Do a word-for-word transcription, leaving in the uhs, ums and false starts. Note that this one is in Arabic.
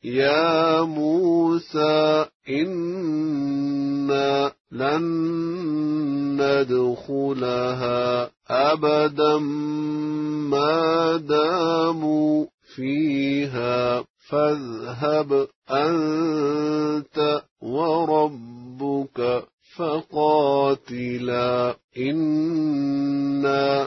يا موسى إنا لن ندخلها أبدا ما داموا فيها فاذهب أنت وربك فقاتلا إنا